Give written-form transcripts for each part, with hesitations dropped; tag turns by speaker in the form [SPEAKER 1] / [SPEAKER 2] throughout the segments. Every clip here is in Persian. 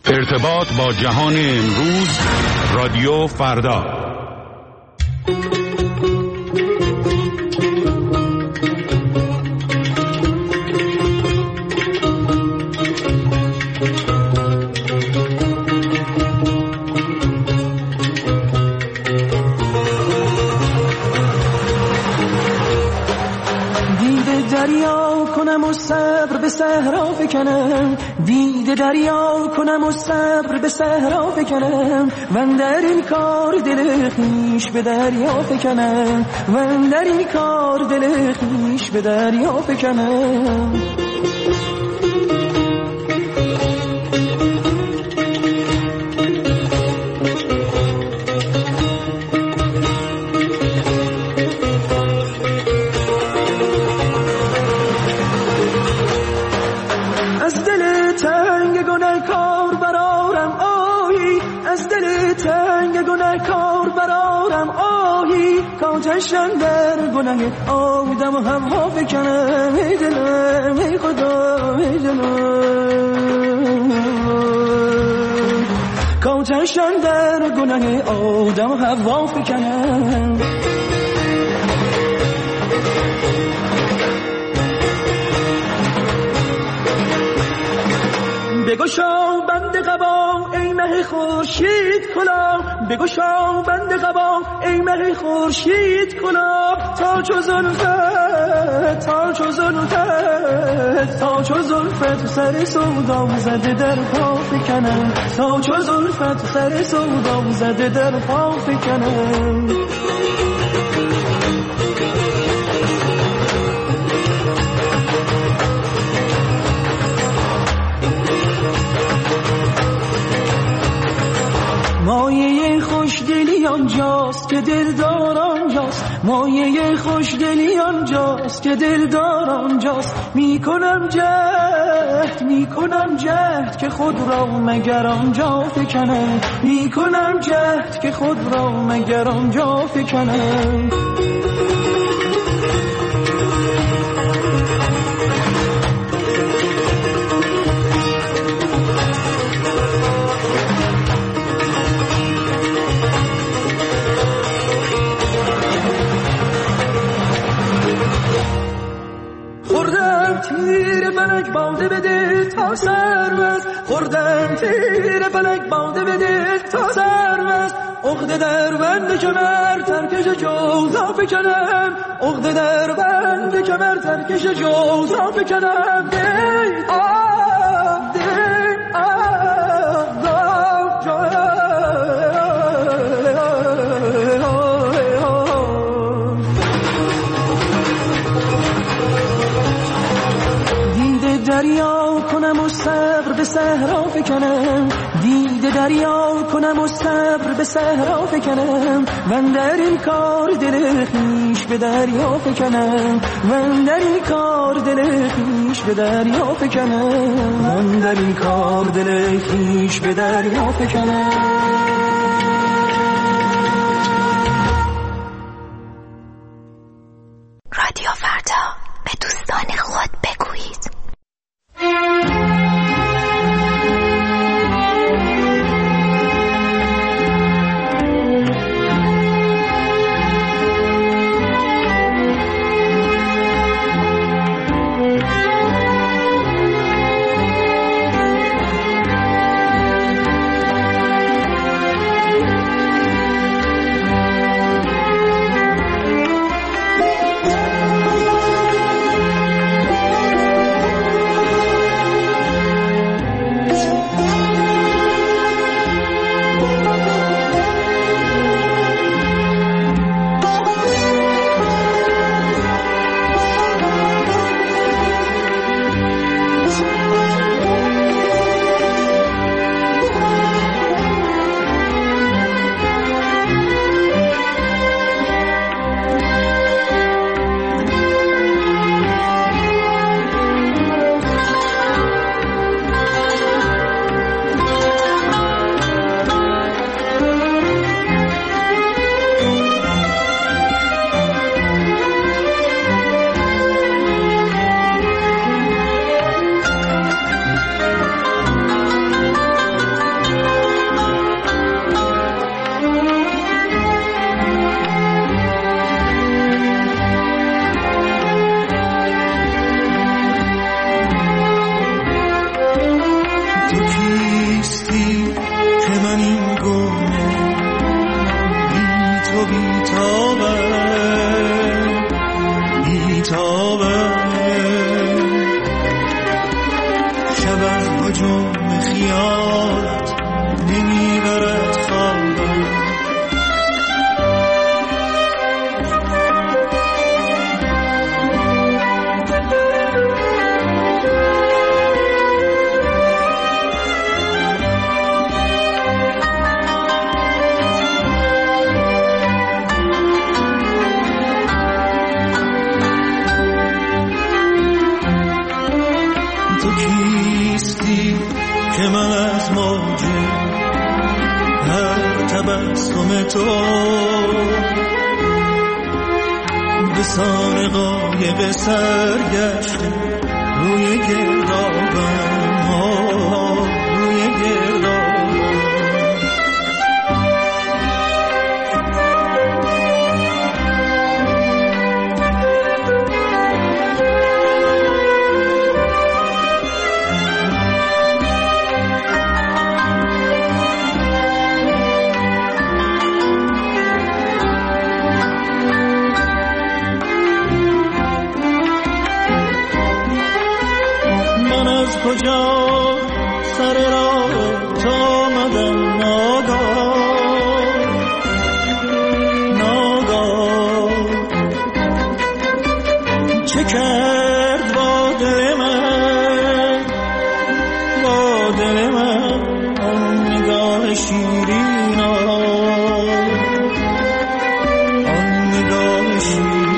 [SPEAKER 1] ارتباط با جهان امروز، رادیو فردا.
[SPEAKER 2] دریا کنم و صبر به صحرا بکنم، دیده دریا کنم و صبر به صحرا بکنم، من در این کار دل خویش به دریا بکنم، من در این کار دل خویش به دریا بکنم. آتشم در گناه آدم و هوا بکنم، ای دلم ای خدا ای دلم، آتشم در گناه آدم و هوا بکنم. بگشا بند قبا ای مه خورشید کلاه، بگشا بند قبا ای مه خورشید کلاه، تا چو زلفت تا چو زلفت تا چو زلفت سر سودا زده در پا فکنم، تا چو زلفت سر سودا زده در پا فکنم. مایه خوشدلی آنجاست که دلدار آنجاست، مایه خوشدلی آنجاست که دلدار آنجاست، میکنم جهد که خود را مگر آنجا فکنم، میکنم جهد که خود را مگر آنجا فکنم. تیر فلک باده بده تا سرمست، خوردم تیر فلک باده بده تا سرمست، عقده در بند کمر ترکش جوزا بکنم، عقده در بند کمر ترکش جوزا بکنم. دریا کنم و صبر به صحرا فکنم، دیده دریا کنم و صبر به صحرا فکنم، من در این کار دل خویش به دریا فکنم، من در این کار دل خویش به دریا فکنم، من در این کار دل خویش به دریا فکنم.
[SPEAKER 3] رادیو فردا، به دوستان خود بگویید.
[SPEAKER 4] هجوم خیالت نمیبرد خوابم. که من از موج هر تبسم تو به سان قایق سرگشته روی گردابم، روی گردابم. کجا سر راه تو آمدم ناگاه چه کرد با دل من آن نگاه شیرین، آن نگاه شیرین.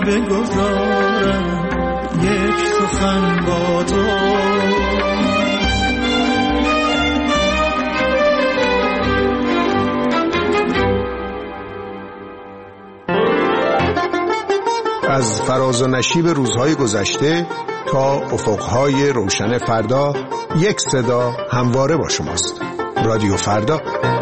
[SPEAKER 4] بگذارم یک سخن با تو.
[SPEAKER 5] از فراز و نشیب روزهای گذشته تا افقهای روشن فردا، یک صدا همواره با شماست. رادیو فردا.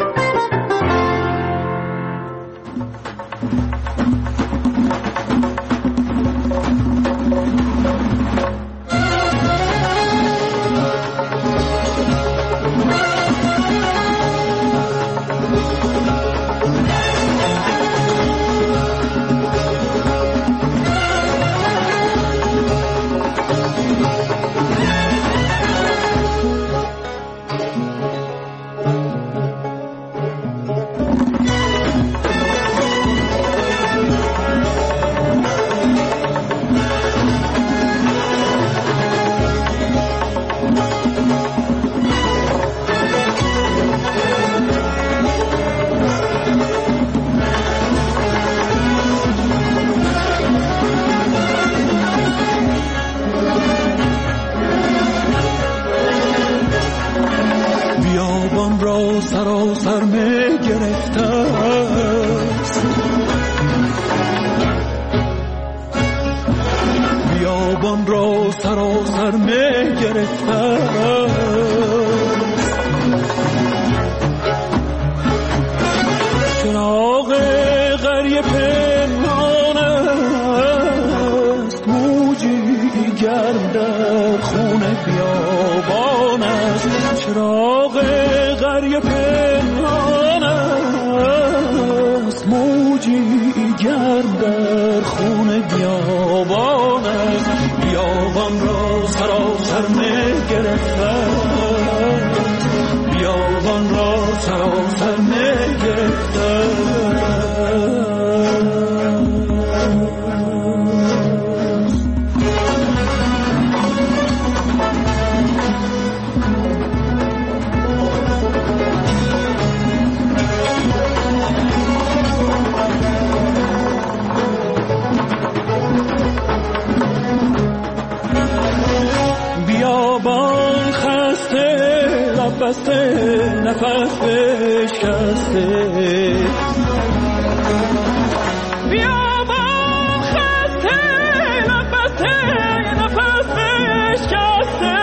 [SPEAKER 2] سراسر می گرفته است، بیابان را سراسر می گرفته است. چراغ قریه پنهان است، موجی گرم در خون بیابان است. چراغ قریه پنهان است، موجی گرم در خون بیابان است. بیابان را سراسر می گرفته، بیابان را سراسر می گرفته. بیابان خسته لب بسته نفس بشکسته، بیابان خسته لب بسته نفس بشکسته.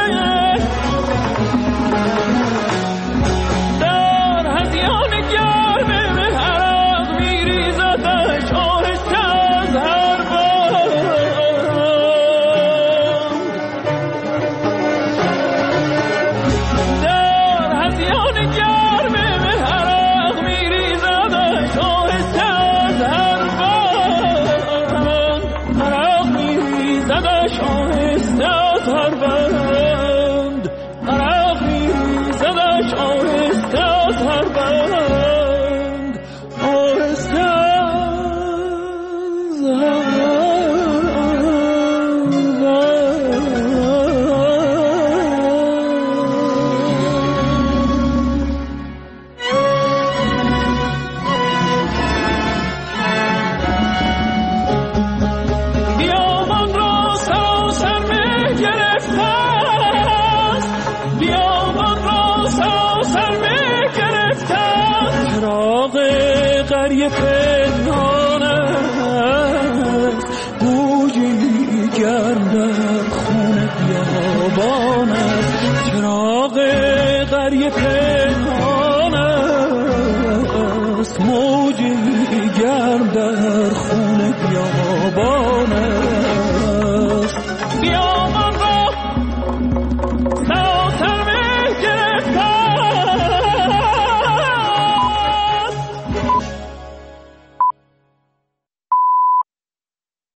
[SPEAKER 2] در هذیان گرم عرق میریزدش آهسته از هر قریه پنهان است، بویی گرم در خون بیابان است. چراغ قریه پنهان است، موجی گرم در خون بیابان